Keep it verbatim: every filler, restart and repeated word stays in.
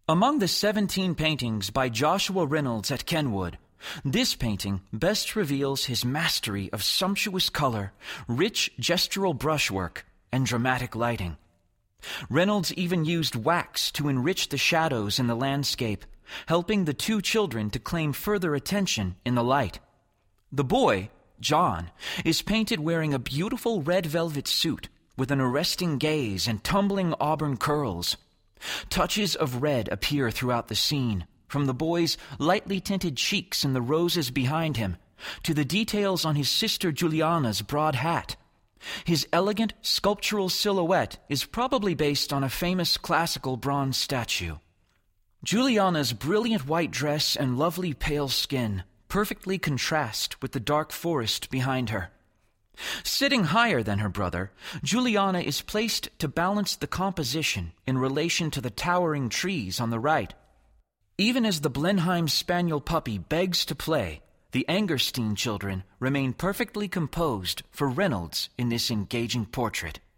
Among the seventeen paintings by Joshua Reynolds at Kenwood, this painting best reveals his mastery of sumptuous color, rich gestural brushwork, and dramatic lighting. Reynolds even used wax to enrich the shadows in the landscape, helping the two children to claim further attention in the light. The boy, John, is painted wearing a beautiful red velvet suit with an arresting gaze and tumbling auburn curls. Touches of red appear throughout the scene, from the boy's lightly tinted cheeks and the roses behind him, to the details on his sister Juliana's broad hat. His elegant sculptural silhouette is probably based on a famous classical bronze statue. Juliana's brilliant white dress and lovely pale skin perfectly contrast with the dark forest behind her. Sitting higher than her brother, Juliana is placed to balance the composition in relation to the towering trees on the right. Even as the Blenheim Spaniel puppy begs to play, the Angerstein children remain perfectly composed for Reynolds in this engaging portrait.